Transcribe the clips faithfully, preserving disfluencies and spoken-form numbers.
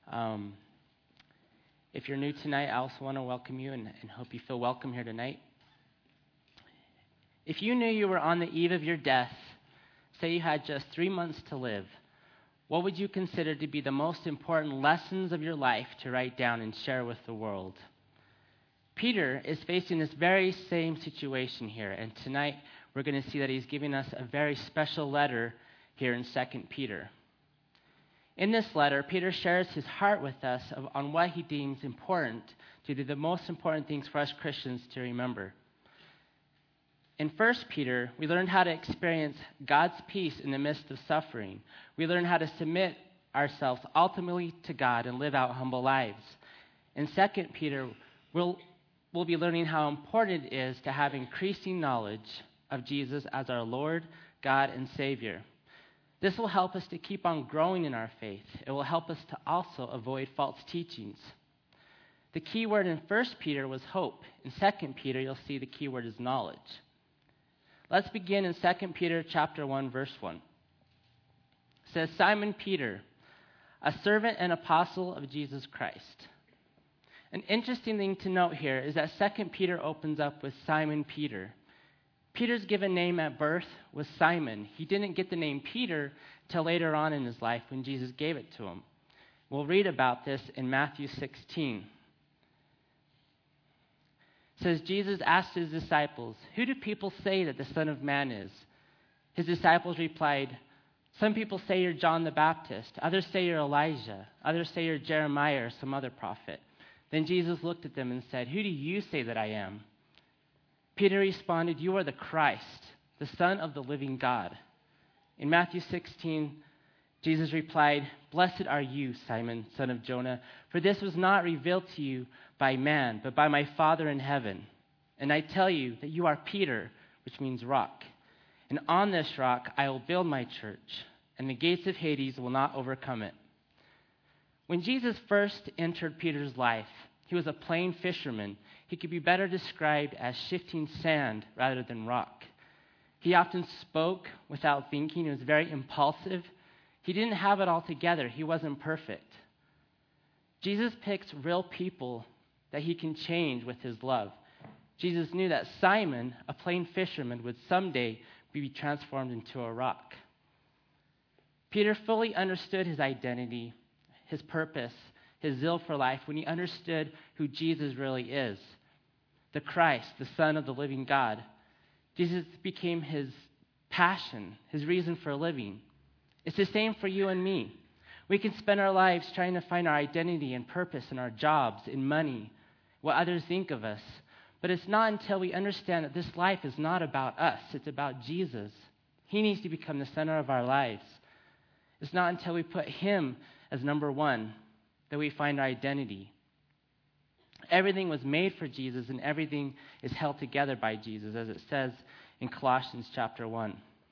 Um, if you're new tonight, I also want to welcome you and, and hope you feel welcome here tonight. If you knew you were on the eve of your death, say you had just three months to live, what would you consider to be the most important lessons of your life to write down and share with the world? Peter is facing this very same situation here, and tonight we're going to see that he's giving us a very special letter here in Second Peter. In this letter, Peter shares his heart with us of, on what he deems important to do the most important things for us Christians to remember. In First Peter, we learned how to experience God's peace in the midst of suffering. We learned how to submit ourselves ultimately to God and live out humble lives. In Second Peter, we'll, we'll be learning how important it is to have increasing knowledge of Jesus as our Lord, God, and Savior. This will help us to keep on growing in our faith. It will help us to also avoid false teachings. The key word in First Peter was hope. In Second Peter, you'll see the key word is knowledge. Let's begin in Second Peter chapter one, verse one. It says, Simon Peter, a servant and apostle of Jesus Christ. An interesting thing to note here is that Second Peter opens up with Simon Peter. Peter's given name at birth was Simon. He didn't get the name Peter till later on in his life when Jesus gave it to him. We'll read about this in Matthew sixteen. It says, Jesus asked his disciples, who do people say that the Son of Man is? His disciples replied, some people say you're John the Baptist. Others say you're Elijah. Others say you're Jeremiah or some other prophet. Then Jesus looked at them and said, who do you say that I am? Peter responded, you are the Christ, the Son of the living God. In Matthew sixteen, Jesus replied, blessed are you, Simon, son of Jonah, for this was not revealed to you by man, but by my Father in heaven. And I tell you that you are Peter, which means rock. And on this rock I will build my church, and the gates of Hades will not overcome it. When Jesus first entered Peter's life, he was a plain fisherman. He could be better described as shifting sand rather than rock. He often spoke without thinking. He was very impulsive. He didn't have it all together. He wasn't perfect. Jesus picks real people that he can change with his love. Jesus knew that Simon, a plain fisherman, would someday be transformed into a rock. Peter fully understood his identity, his purpose, his zeal for life when he understood who Jesus really is. The Christ, the Son of the living God. Jesus became his passion, his reason for living. It's the same for you and me. We can spend our lives trying to find our identity and purpose in our jobs, in money, what others think of us. But it's not until we understand that this life is not about us, it's about Jesus. He needs to become the center of our lives. It's not until we put him as number one that we find our identity. Everything was made for Jesus, and everything is held together by Jesus, as it says in Colossians chapter one.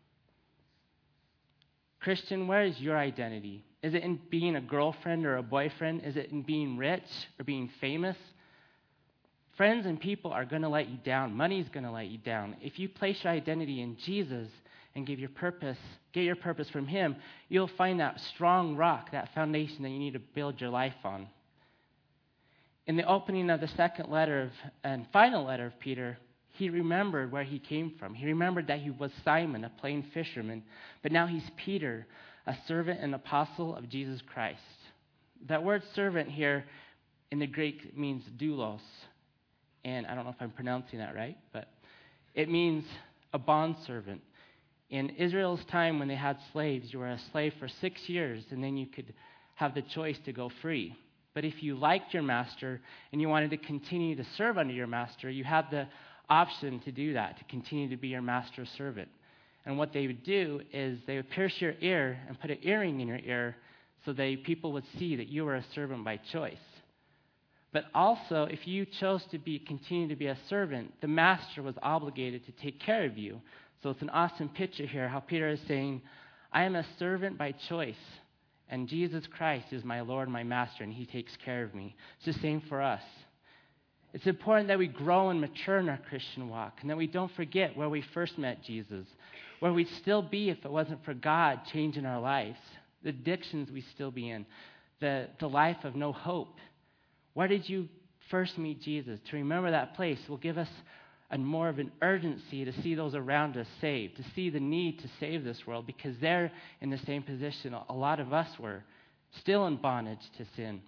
Christian, where is your identity? Is it in being a girlfriend or a boyfriend? Is it in being rich or being famous? Friends and people are going to let you down. Money is going to let you down. If you place your identity in Jesus and give your purpose, get your purpose from him, you'll find that strong rock, that foundation that you need to build your life on. In the opening of the second letter of, and final letter of Peter, he remembered where he came from. He remembered that he was Simon, a plain fisherman, but now he's Peter, a servant and apostle of Jesus Christ. That word servant here in the Greek means doulos, and I don't know if I'm pronouncing that right, but it means a bondservant. In Israel's time when they had slaves, you were a slave for six years, and then you could have the choice to go free. But if you liked your master and you wanted to continue to serve under your master, you had the option to do that, to continue to be your master's servant. And what they would do is they would pierce your ear and put an earring in your ear so that people would see that you were a servant by choice. But also, if you chose to be continue to be a servant, the master was obligated to take care of you. So it's an awesome picture here, how Peter is saying, I am a servant by choice. And Jesus Christ is my Lord, my Master, and he takes care of me. It's the same for us. It's important that we grow and mature in our Christian walk, and that we don't forget where we first met Jesus, where we'd still be if it wasn't for God changing our lives, the addictions we'd still be in, the, the life of no hope. Where did you first meet Jesus? To remember that place will give us a more of an urgency to see those around us saved, to see the need to save this world, because they're in the same position a lot of us were, still in bondage to sin.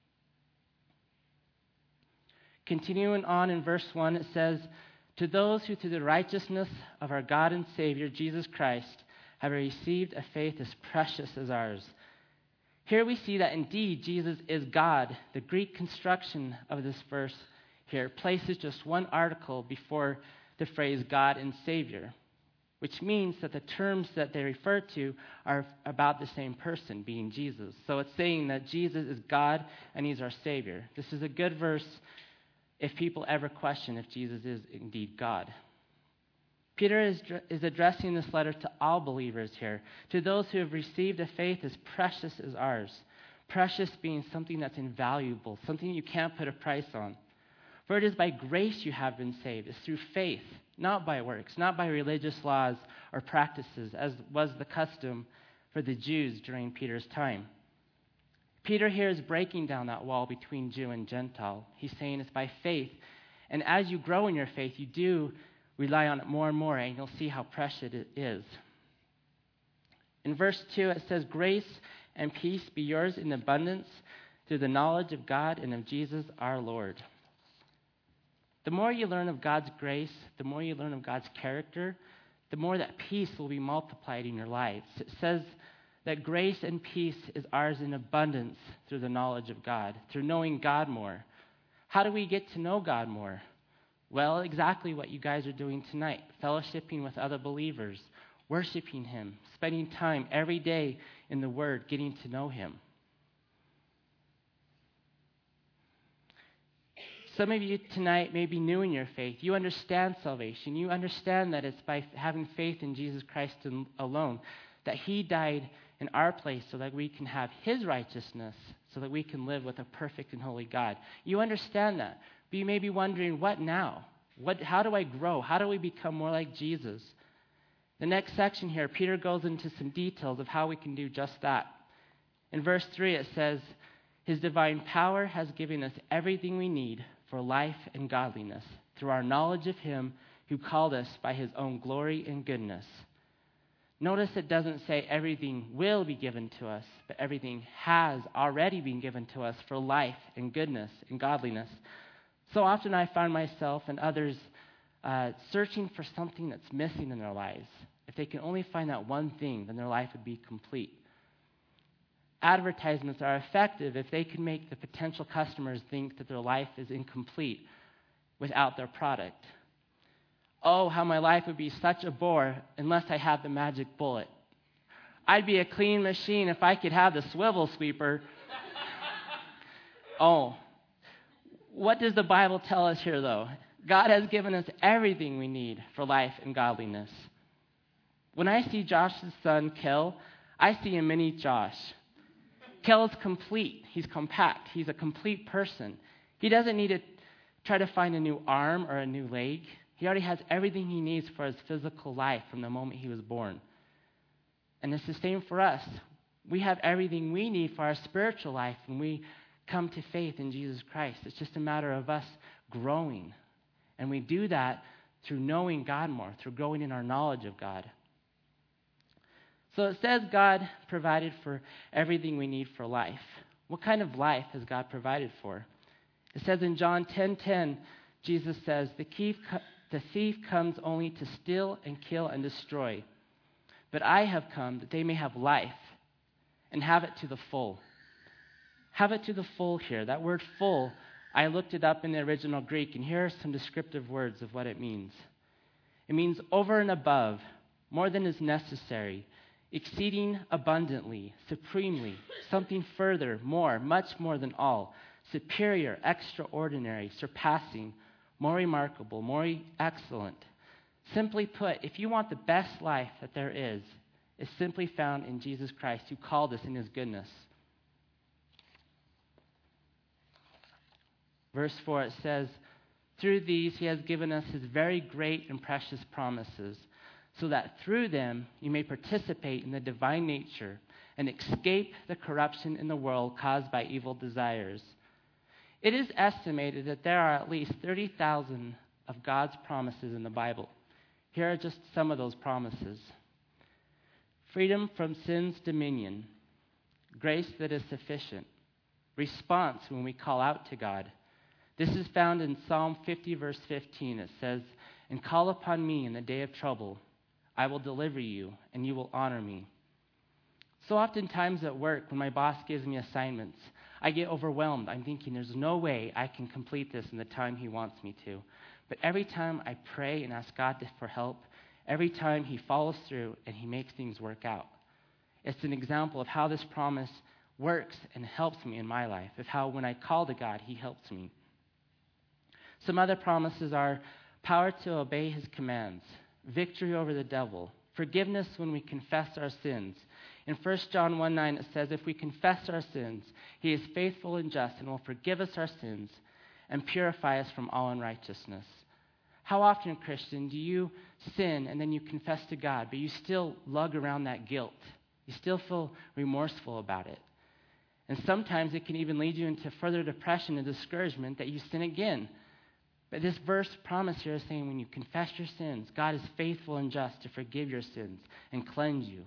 Continuing on in verse one, it says, "To those who through the righteousness of our God and Savior, Jesus Christ, have received a faith as precious as ours." Here we see that indeed Jesus is God. The Greek construction of this verse here places just one article before the phrase God and Savior, which means that the terms that they refer to are about the same person, being Jesus. So it's saying that Jesus is God and he's our Savior. This is a good verse if people ever question if Jesus is indeed God. Peter is, is addressing this letter to all believers here, to those who have received a faith as precious as ours. Precious being something that's invaluable, something you can't put a price on. For it is by grace you have been saved. It's through faith, not by works, not by religious laws or practices, as was the custom for the Jews during Peter's time. Peter here is breaking down that wall between Jew and Gentile. He's saying it's by faith. And as you grow in your faith, you do rely on it more and more, and you'll see how precious it is. In verse two, it says, "Grace and peace be yours in abundance through the knowledge of God and of Jesus our Lord." The more you learn of God's grace, the more you learn of God's character, the more that peace will be multiplied in your lives. It says that grace and peace is ours in abundance through the knowledge of God, through knowing God more. How do we get to know God more? Well, exactly what you guys are doing tonight, fellowshipping with other believers, worshiping him, spending time every day in the Word, getting to know him. Some of you tonight may be new in your faith. You understand salvation. You understand that it's by having faith in Jesus Christ alone, that he died in our place so that we can have his righteousness, so that we can live with a perfect and holy God. You understand that. But you may be wondering, what now? What, how do I grow? How do we become more like Jesus? The next section here, Peter goes into some details of how we can do just that. In verse three, it says, "His divine power has given us everything we need for life and godliness through our knowledge of him who called us by his own glory and goodness." Notice it doesn't say everything will be given to us, but everything has already been given to us for life and goodness and godliness. So often I find myself and others uh, searching for something that's missing in their lives. If they can only find that one thing, then their life would be complete. Advertisements are effective if they can make the potential customers think that their life is incomplete without their product. Oh, how my life would be such a bore unless I had the magic bullet. I'd be a clean machine if I could have the swivel sweeper. Oh, what does the Bible tell us here, though? God has given us everything we need for life and godliness. When I see Josh's son, Kel, I see a mini Josh. Kel is complete. He's compact. He's a complete person. He doesn't need to try to find a new arm or a new leg. He already has everything he needs for his physical life from the moment he was born. And it's the same for us. We have everything we need for our spiritual life when we come to faith in Jesus Christ. It's just a matter of us growing. And we do that through knowing God more, through growing in our knowledge of God. So it says God provided for everything we need for life. What kind of life has God provided for? It says in John ten ten, Jesus says, the thief, the thief comes only to steal and kill and destroy. But I have come that they may have life and have it to the full. Have it to the full here. That word full, I looked it up in the original Greek, and here are some descriptive words of what it means. It means over and above, more than is necessary, exceeding abundantly, supremely, something further, more, much more than all, superior, extraordinary, surpassing, more remarkable, more excellent. Simply put, if you want the best life that there is, it's simply found in Jesus Christ, who called us in his goodness. Verse four, it says, through these he has given us his very great and precious promises, so that through them you may participate in the divine nature and escape the corruption in the world caused by evil desires. It is estimated that there are at least thirty thousand of God's promises in the Bible. Here are just some of those promises. Freedom from sin's dominion, grace that is sufficient, response when we call out to God. This is found in Psalm fifty, verse fifteen. It says, "And call upon me in the day of trouble. I will deliver you, and you will honor me." So oftentimes at work, when my boss gives me assignments, I get overwhelmed. I'm thinking, there's no way I can complete this in the time he wants me to. But every time I pray and ask God for help, every time he follows through and he makes things work out. It's an example of how this promise works and helps me in my life, of how when I call to God, he helps me. Some other promises are power to obey his commands, victory over the devil, forgiveness when we confess our sins. In First John one nine, it says, "If we confess our sins, he is faithful and just and will forgive us our sins and purify us from all unrighteousness." How often, Christian, do you sin and then you confess to God, but you still lug around that guilt? You still feel remorseful about it. And sometimes it can even lead you into further depression and discouragement that you sin again. But this verse promise here is saying when you confess your sins, God is faithful and just to forgive your sins and cleanse you.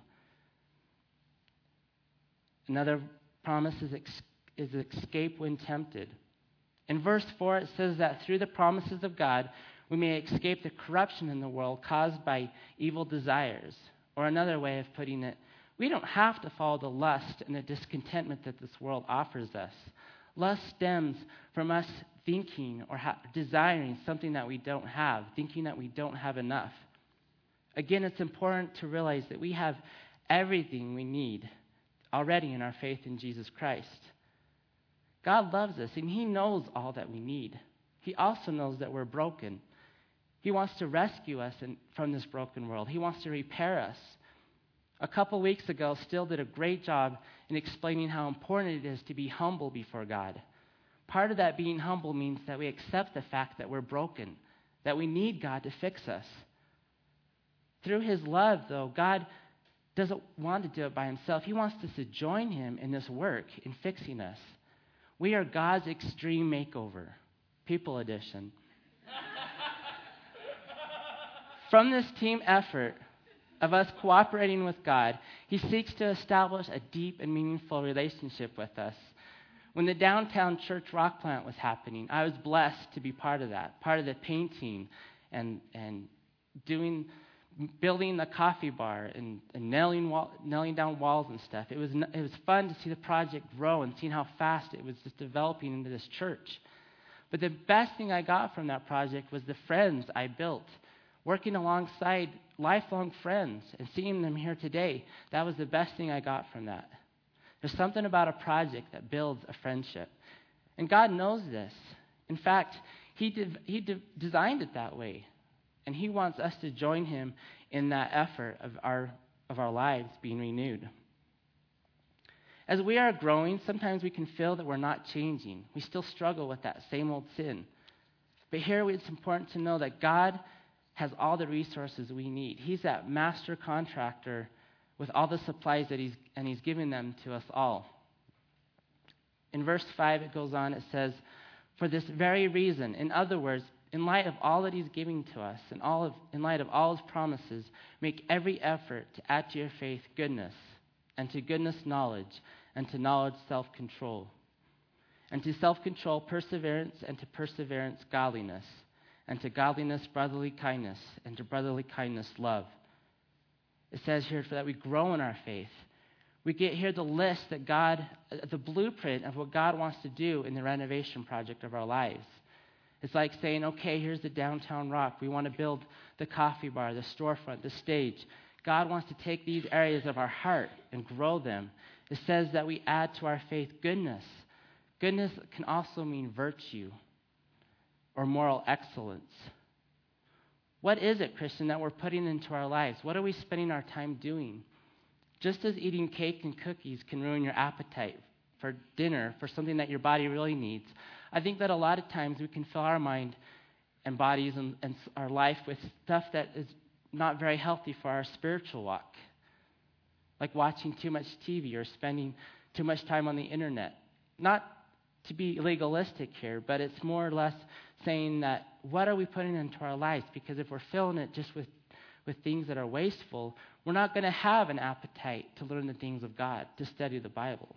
Another promise is, ex- is escape when tempted. In verse four, it says that through the promises of God, we may escape the corruption in the world caused by evil desires. Or another way of putting it, we don't have to follow the lust and the discontentment that this world offers us. Lust stems from us thinking or ha- desiring something that we don't have, thinking that we don't have enough. Again, it's important to realize that we have everything we need already in our faith in Jesus Christ. God loves us, and he knows all that we need. He also knows that we're broken. He wants to rescue us in, from this broken world. He wants to repair us. A couple weeks ago, Still did a great job in explaining how important it is to be humble before God. Part of that being humble means that we accept the fact that we're broken, that we need God to fix us. Through his love, though, God doesn't want to do it by himself. He wants us to join him in this work in fixing us. We are God's extreme makeover, people edition. From this team effort of us cooperating with God, he seeks to establish a deep and meaningful relationship with us. When the downtown church rock plant was happening, I was blessed to be part of that, part of the painting and and doing, building the coffee bar and, and nailing wall, nailing down walls and stuff. It was it was fun to see the project grow and seeing how fast it was just developing into this church. But the best thing I got from that project was the friends I built, working alongside lifelong friends and seeing them here today. That was the best thing I got from that. There's something about a project that builds a friendship. And God knows this. In fact, he did, he de- designed it that way. And he wants us to join him in that effort of our, of our lives being renewed. As we are growing, sometimes we can feel that we're not changing. We still struggle with that same old sin. But here it's important to know that God has all the resources we need. He's that master contractor with all the supplies that he's, and he's given them to us all. In verse five, it goes on, it says, "For this very reason," in other words, in light of all that he's giving to us, and all of, in light of all his promises, make every effort to add to your faith goodness, and to goodness knowledge, and to knowledge self-control, and to self-control perseverance, and to perseverance godliness, and to godliness brotherly kindness, and to brotherly kindness love. It says here that we grow in our faith. We get here the list that God, the blueprint of what God wants to do in the renovation project of our lives. It's like saying, okay, here's the downtown rock. We want to build the coffee bar, the storefront, the stage. God wants to take these areas of our heart and grow them. It says that we add to our faith goodness. Goodness can also mean virtue or moral excellence. What is it, Christian, that we're putting into our lives? What are we spending our time doing? Just as eating cake and cookies can ruin your appetite for dinner, for something that your body really needs, I think that a lot of times we can fill our mind and bodies and, and our life with stuff that is not very healthy for our spiritual walk. like watching too much T V or spending too much time on the internet. Not to be legalistic here, but it's more or less saying that what are we putting into our lives? Because if we're filling it just with, with things that are wasteful, we're not going to have an appetite to learn the things of God, to study the Bible.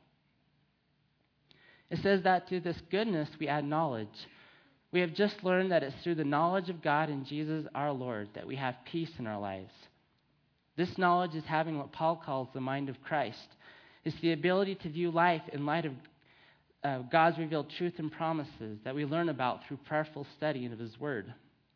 It says that to this goodness we add knowledge. We have just learned that it's through the knowledge of God and Jesus our Lord that we have peace in our lives. This knowledge is having what Paul calls the mind of Christ. It's the ability to view life in light of uh, God's revealed truth and promises that we learn about through prayerful study of His Word.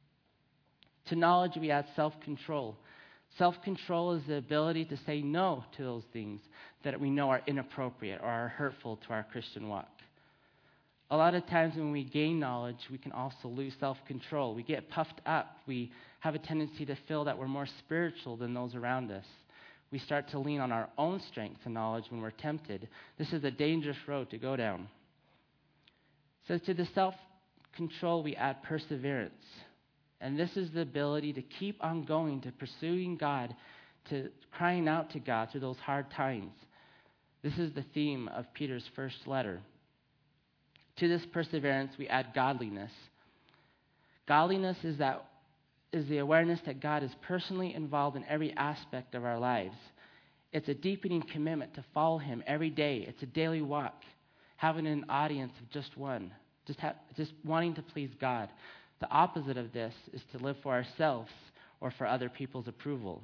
To knowledge we add self-control. Self-control is the ability to say no to those things that we know are inappropriate or are hurtful to our Christian walk. A lot of times when we gain knowledge, we can also lose self-control. We get puffed up. We have a tendency to feel that we're more spiritual than those around us. We start to lean on our own strength and knowledge when we're tempted. This is a dangerous road to go down. So to the self-control, we add perseverance. And this is the ability to keep on going, to pursuing God, to crying out to God through those hard times. This is the theme of Peter's first letter. To this perseverance, we add godliness. Godliness is that is the awareness that God is personally involved in every aspect of our lives. It's a deepening commitment to follow Him every day. It's a daily walk, having an audience of just one, just ha- just wanting to please God. The opposite of this is to live for ourselves or for other people's approval.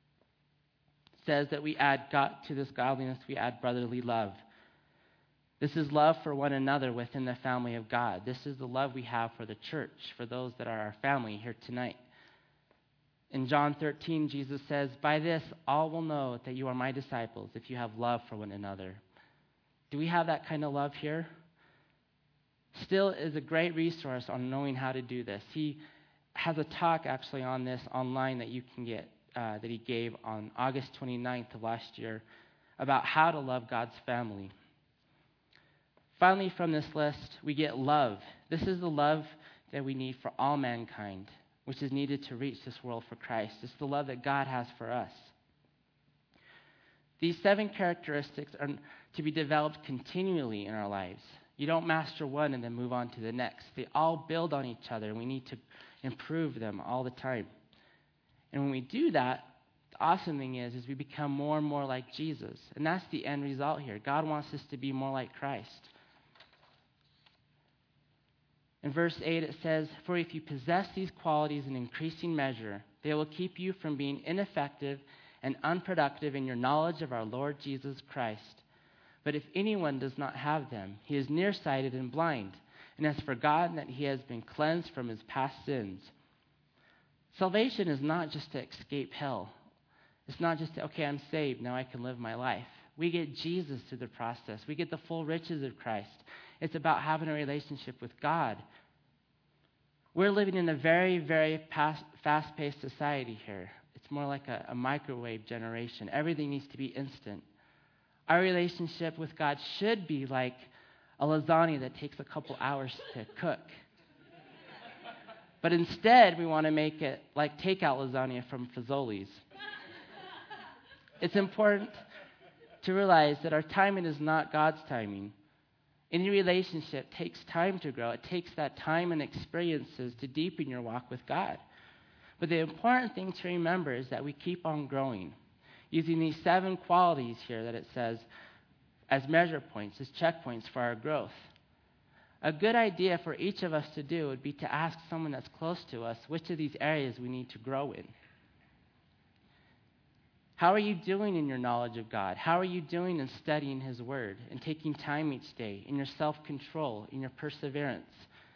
It says that we add God to this godliness, we add brotherly love. This is love for one another within the family of God. This is the love we have for the church, for those that are our family here tonight. In John thirteen, Jesus says, "By this all will know that you are my disciples, if you have love for one another." Do we have that kind of love here? Still is a great resource on knowing how to do this. He has a talk actually on this online that you can get, uh, that he gave on August twenty-ninth of last year about how to love God's family. Finally, from this list, we get love. This is the love that we need for all mankind, which is needed to reach this world for Christ. It's the love that God has for us. These seven characteristics are to be developed continually in our lives. You don't master one and then move on to the next. They all build on each other, and we need to improve them all the time. And when we do that, the awesome thing is, is we become more and more like Jesus. And that's the end result here. God wants us to be more like Christ. In verse eight it says, "For if you possess these qualities in increasing measure, they will keep you from being ineffective and unproductive in your knowledge of our Lord Jesus Christ. But if anyone does not have them, he is nearsighted and blind, and has forgotten that he has been cleansed from his past sins." Salvation is not just to escape hell. It's not just to, okay, I'm saved, now I can live my life. We get Jesus through the process. We get the full riches of Christ. It's about having a relationship with God. We're living in a very, very past, fast-paced society here. It's more like a, a microwave generation. Everything needs to be instant. Our relationship with God should be like a lasagna that takes a couple hours to cook. But instead, we want to make it like takeout lasagna from Fazoli's. It's important to realize that our timing is not God's timing. Any relationship takes time to grow. It takes that time and experiences to deepen your walk with God. But the important thing to remember is that we keep on growing, using these seven qualities here that it says as measure points, as checkpoints for our growth. A good idea for each of us to do would be to ask someone that's close to us which of these areas we need to grow in. How are you doing in your knowledge of God? How are you doing in studying His Word and taking time each day, in your self-control, in your perseverance?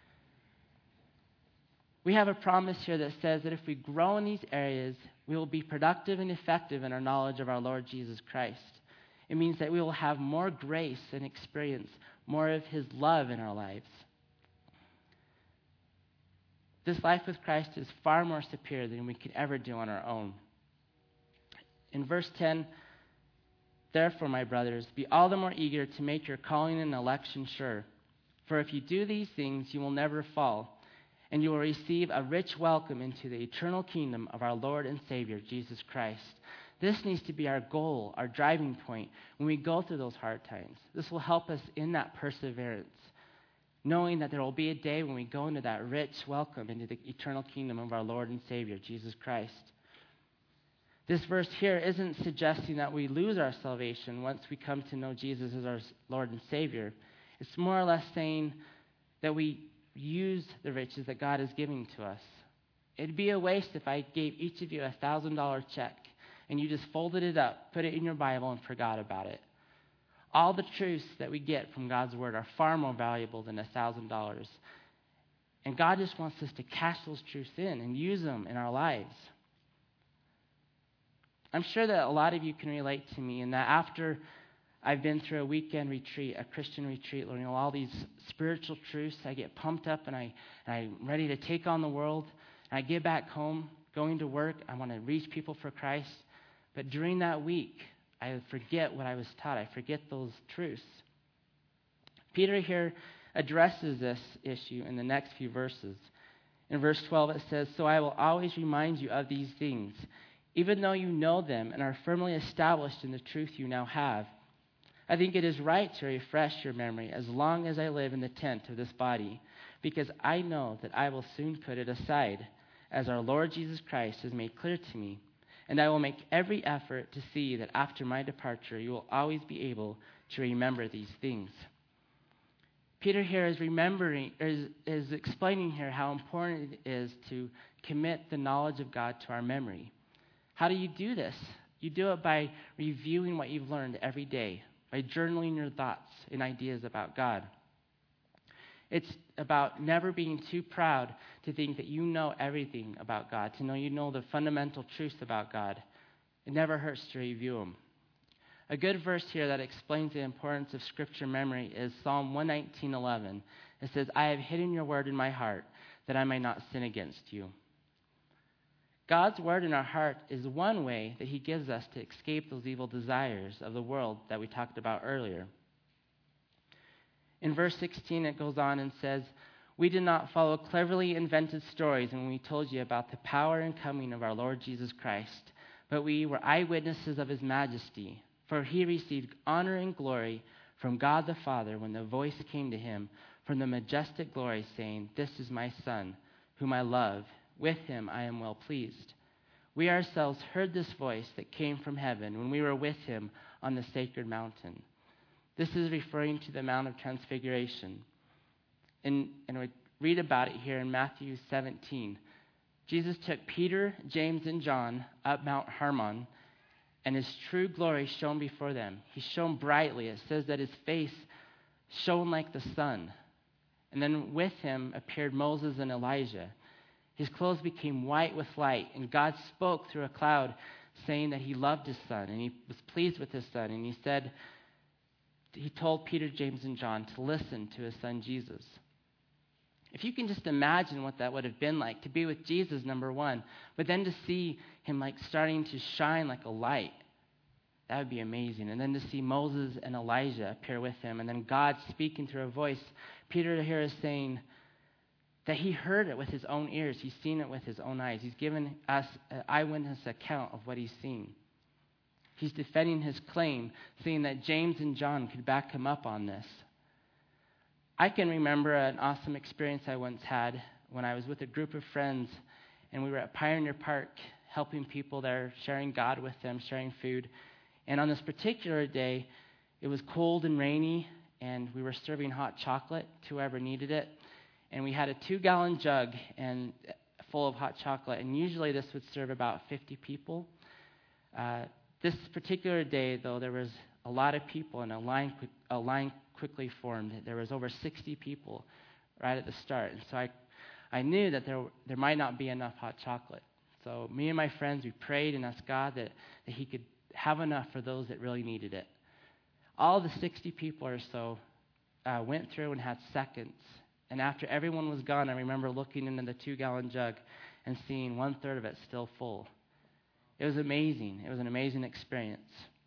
We have a promise here that says that if we grow in these areas, we will be productive and effective in our knowledge of our Lord Jesus Christ. It means that we will have more grace and experience, more of His love in our lives. This life with Christ is far more superior than we could ever do on our own. In verse ten, "Therefore, my brothers, be all the more eager to make your calling and election sure. For if you do these things, you will never fall, and you will receive a rich welcome into the eternal kingdom of our Lord and Savior, Jesus Christ." This needs to be our goal, our driving point when we go through those hard times. This will help us in that perseverance, knowing that there will be a day when we go into that rich welcome into the eternal kingdom of our Lord and Savior, Jesus Christ. This verse here isn't suggesting that we lose our salvation once we come to know Jesus as our Lord and Savior. It's more or less saying that we use the riches that God is giving to us. It'd be a waste if I gave each of you a one thousand dollars check and you just folded it up, put it in your Bible, and forgot about it. All the truths that we get from God's Word are far more valuable than one thousand dollars. And God just wants us to cash those truths in and use them in our lives. I'm sure that a lot of you can relate to me in that after I've been through a weekend retreat, a Christian retreat, learning all these spiritual truths, I get pumped up and, I, and I'm ready to take on the world. And I get back home, going to work, I want to reach people for Christ. But during that week, I forget what I was taught. I forget those truths. Peter here addresses this issue in the next few verses. In verse twelve, it says, "So I will always remind you of these things, even though you know them and are firmly established in the truth you now have. I think it is right to refresh your memory as long as I live in the tent of this body, because I know that I will soon put it aside, as our Lord Jesus Christ has made clear to me. And I will make every effort to see that after my departure you will always be able to remember these things." Peter here is remembering, is, is explaining here how important it is to commit the knowledge of God to our memory. How do you do this? You do it by reviewing what you've learned every day, by journaling your thoughts and ideas about God. It's about never being too proud to think that you know everything about God, to know you know the fundamental truths about God. It never hurts to review them. A good verse here that explains the importance of Scripture memory is Psalm one nineteen eleven. It says, "I have hidden your word in my heart, that I may not sin against you." God's word in our heart is one way that he gives us to escape those evil desires of the world that we talked about earlier. In verse sixteen, it goes on and says, "We did not follow cleverly invented stories when we told you about the power and coming of our Lord Jesus Christ, but we were eyewitnesses of his majesty. For he received honor and glory from God the Father when the voice came to him from the majestic glory, saying, 'This is my Son, whom I love. With him I am well pleased.' We ourselves heard this voice that came from heaven when we were with him on the sacred mountain." This is referring to the Mount of Transfiguration. And, and we read about it here in Matthew seventeen. Jesus took Peter, James, and John up Mount Hermon, and his true glory shone before them. He shone brightly. It says that his face shone like the sun. And then with him appeared Moses and Elijah. His clothes became white with light, and God spoke through a cloud, saying that he loved his Son, and he was pleased with his Son. And he said, he told Peter, James, and John to listen to his Son Jesus. If you can just imagine what that would have been like to be with Jesus, number one, but then to see him like starting to shine like a light, that would be amazing. And then to see Moses and Elijah appear with him, and then God speaking through a voice. Peter here is saying that he heard it with his own ears. He's seen it with his own eyes. He's given us an eyewitness account of what he's seen. He's defending his claim, saying that James and John could back him up on this. I can remember an awesome experience I once had when I was with a group of friends, and we were at Pioneer Park helping people there, sharing God with them, sharing food. And on this particular day, it was cold and rainy, and we were serving hot chocolate to whoever needed it. And we had a two-gallon jug and full of hot chocolate, and usually this would serve about fifty people. Uh, this particular day, though, there was a lot of people, and a line, a line quickly formed. There was over sixty people right at the start, and so I, I knew that there there might not be enough hot chocolate. So me and my friends, we prayed and asked God that, that he could have enough for those that really needed it. All the sixty people or so uh, went through and had seconds. And after everyone was gone, I remember looking into the two-gallon jug and seeing one-third of it still full. It was amazing. It was an amazing experience.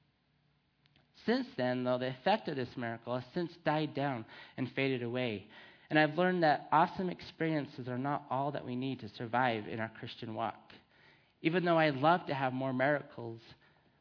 Since then, though, the effect of this miracle has since died down and faded away. And I've learned that awesome experiences are not all that we need to survive in our Christian walk. Even though I'd love to have more miracles,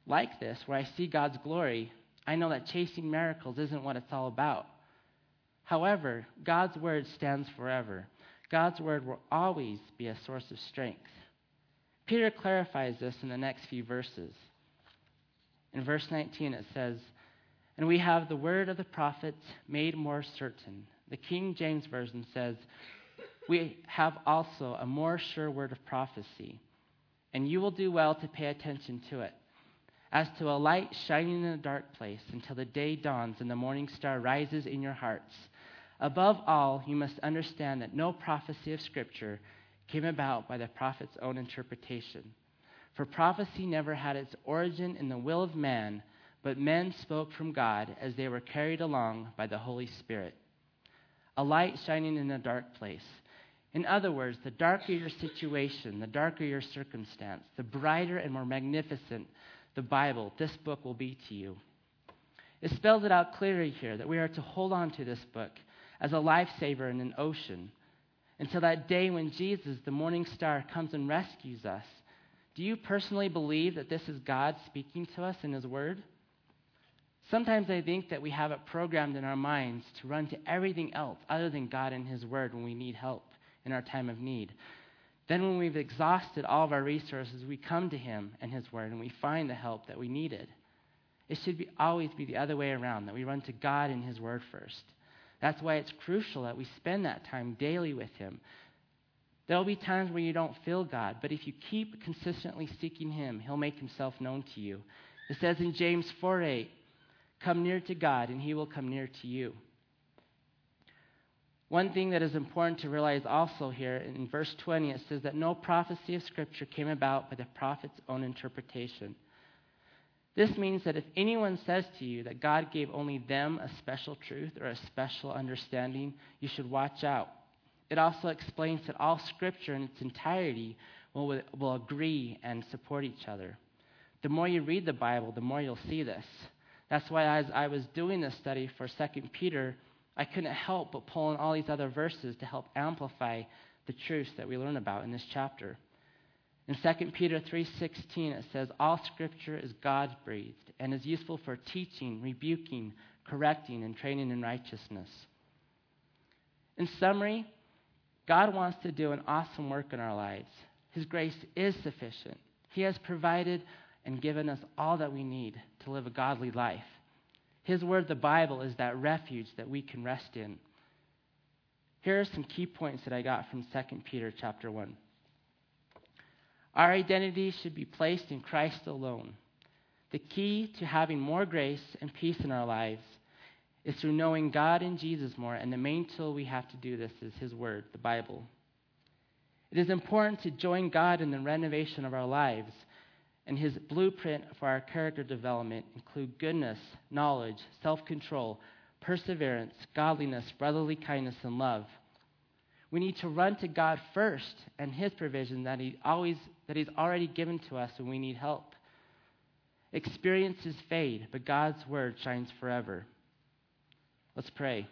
like this, where I see God's glory, I know that chasing miracles isn't what it's all about. However, God's word stands forever. God's word will always be a source of strength. Peter clarifies this in the next few verses. In verse nineteen, it says, "And we have the word of the prophets made more certain." The King James Version says, "We have also a more sure word of prophecy, and you will do well to pay attention to it, as to a light shining in a dark place until the day dawns and the morning star rises in your hearts. Above all, you must understand that no prophecy of Scripture came about by the prophet's own interpretation. For prophecy never had its origin in the will of man, but men spoke from God as they were carried along by the Holy Spirit. A light shining in a dark place." In other words, the darker your situation, the darker your circumstance, the brighter and more magnificent the Bible, this book will be to you. It spells it out clearly here that we are to hold on to this book as a lifesaver in an ocean until that day when Jesus, the morning star, comes and rescues us. Do you personally believe that this is God speaking to us in His Word? Sometimes I think that we have it programmed in our minds to run to everything else other than God and His Word when we need help in our time of need. Then when we've exhausted all of our resources, we come to Him and His Word and we find the help that we needed. It should be, always be the other way around, that we run to God and His Word first. That's why it's crucial that we spend that time daily with Him. There will be times where you don't feel God, but if you keep consistently seeking Him, He'll make Himself known to you. It says in James four eight, "Come near to God, and He will come near to you." One thing that is important to realize also here, in verse twenty, it says that no prophecy of Scripture came about by the prophet's own interpretation. This means that if anyone says to you that God gave only them a special truth or a special understanding, you should watch out. It also explains that all Scripture in its entirety will, will agree and support each other. The more you read the Bible, the more you'll see this. That's why as I was doing this study for Second Peter, I couldn't help but pull in all these other verses to help amplify the truths that we learn about in this chapter. In Second Peter three sixteen, it says, "All Scripture is God-breathed and is useful for teaching, rebuking, correcting, and training in righteousness." In summary, God wants to do an awesome work in our lives. His grace is sufficient. He has provided and given us all that we need to live a godly life. His word, the Bible, is that refuge that we can rest in. Here are some key points that I got from Second Peter chapter one. Our identity should be placed in Christ alone. The key to having more grace and peace in our lives is through knowing God and Jesus more, and the main tool we have to do this is His Word, the Bible. It is important to join God in the renovation of our lives, and His blueprint for our character development include goodness, knowledge, self-control, perseverance, godliness, brotherly kindness, and love. We need to run to God first and His provision that He always that He's already given to us when we need help. Experiences fade, but God's word shines forever. Let's pray.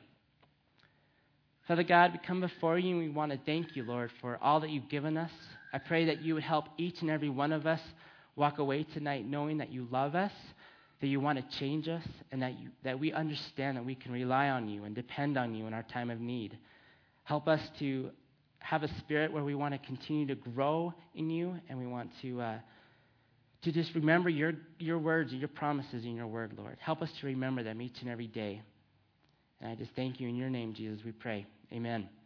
Father God, we come before you and we want to thank you, Lord, for all that you've given us. I pray that you would help each and every one of us walk away tonight knowing that you love us, that you want to change us, and that you, that we understand that we can rely on you and depend on you in our time of need. Help us to have a spirit where we want to continue to grow in you, and we want to uh, to just remember your, your words and your promises in your word, Lord. Help us to remember them each and every day. And I just thank you in your name, Jesus, we pray. Amen.